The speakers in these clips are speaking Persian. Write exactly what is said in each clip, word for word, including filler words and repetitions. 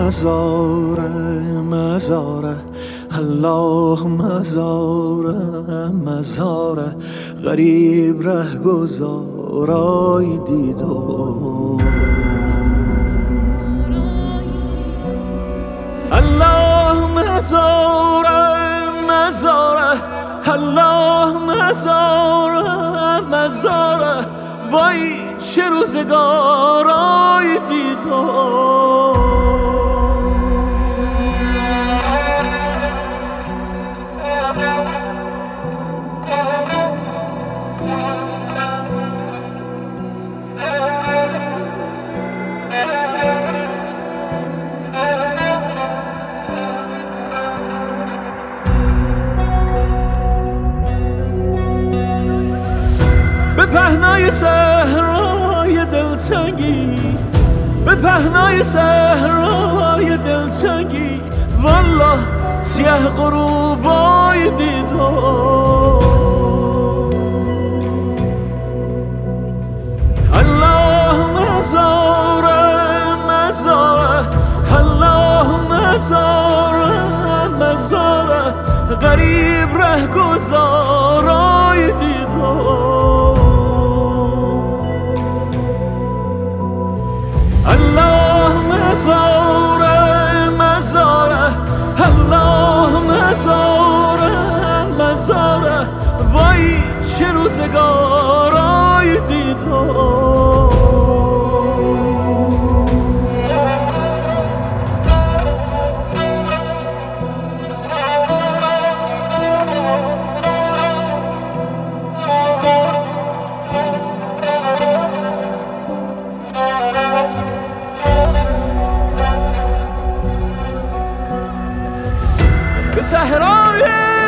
مزاره مزاره الله مزاره مزاره غریب ره گذارای دیدم الله مزاره مزاره الله مزاره مزاره وای چه روزگارای دیدم به پهنای صحرای دلتنگی به پهنای صحرای دلتنگی والله سیه غروبای دیدم الله مزاره مزاره الله مزاره مزاره غریب ره گذارای دیدم الله مزاره مزاره الله مزاره مزاره وای چه روزگارای دیدم به صحرای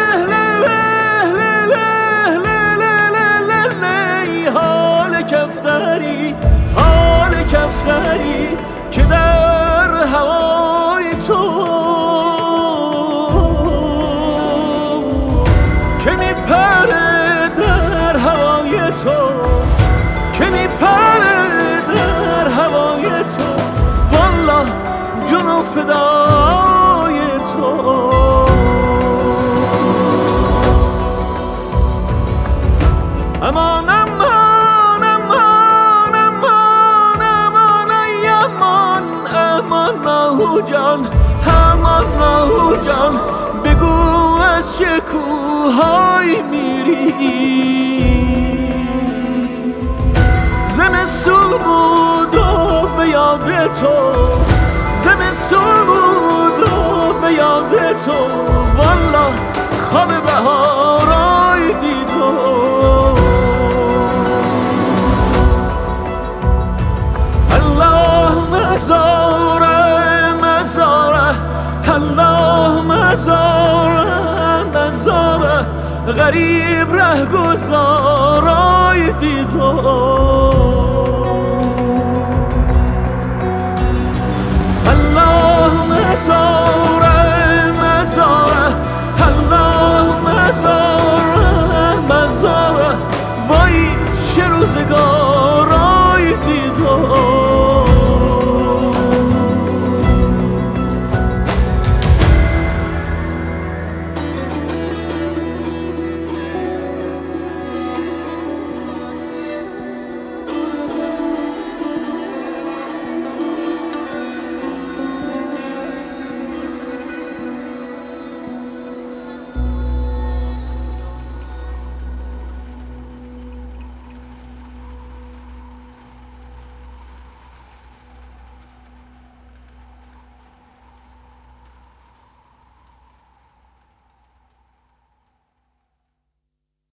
حال کفتری حال کفتری که در هوای تو که میپره در هوای تو که میپره در هوای تو والله جنو فدای تو امان امان امان امان امان ای امان امان نهو جان امان نهو جان بگو از چه کوه‌های میری زمستون بود و به یاد تو زمستون بود و به یاد تو والله خواب بهارای دیدم مزاره مزاره الله مزاره مزاره غریب ره گذارای دیدم